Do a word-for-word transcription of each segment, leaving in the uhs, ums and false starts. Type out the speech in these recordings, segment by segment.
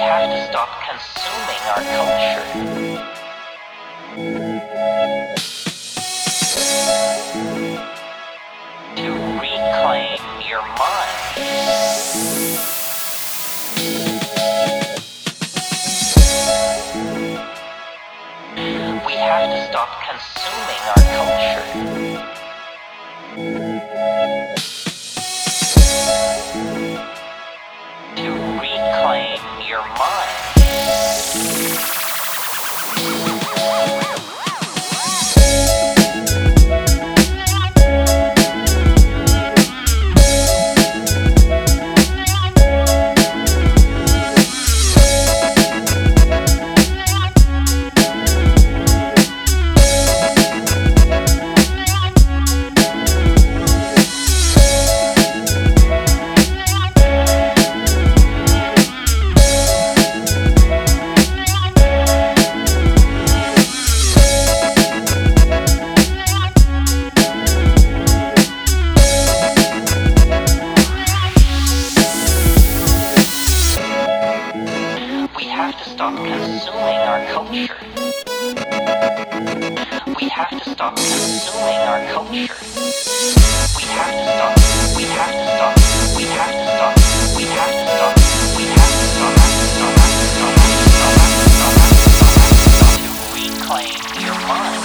have to stop consuming our culture. To reclaim your mind. We have to stop consuming our culture. To reclaim your mind. We have to stop consuming our culture. We have to stop consuming our culture. We have to stop. We have to stop. We have to stop. We have to stop. We have to stop. Stop. Stop. Stop. Stop. To reclaim your mind.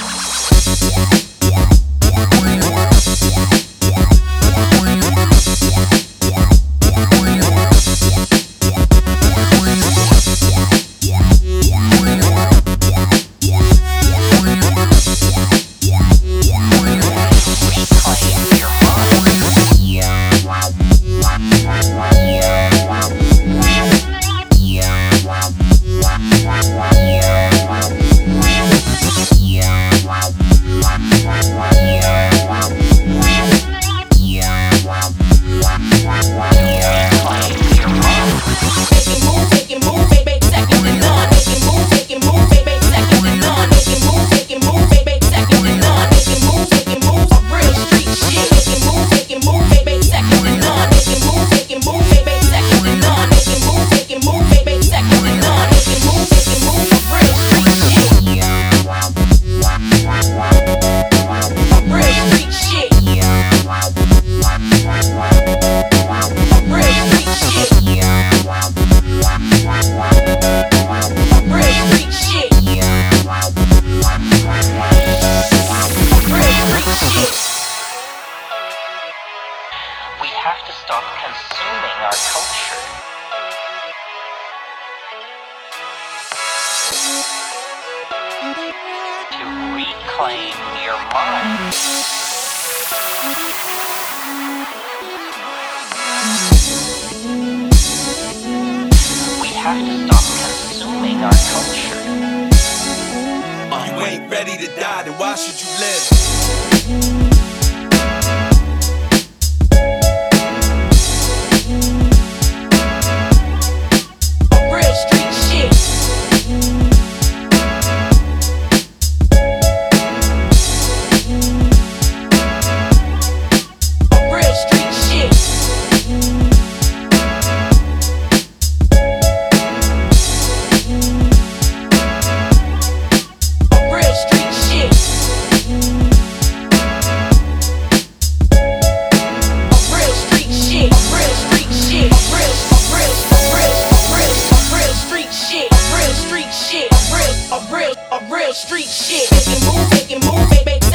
We have to stop consuming our culture. To reclaim your mind. We have to stop consuming our culture. If you ain't ready to die, then why should you live? A real, a real street shit. Make it move, make it move, baby.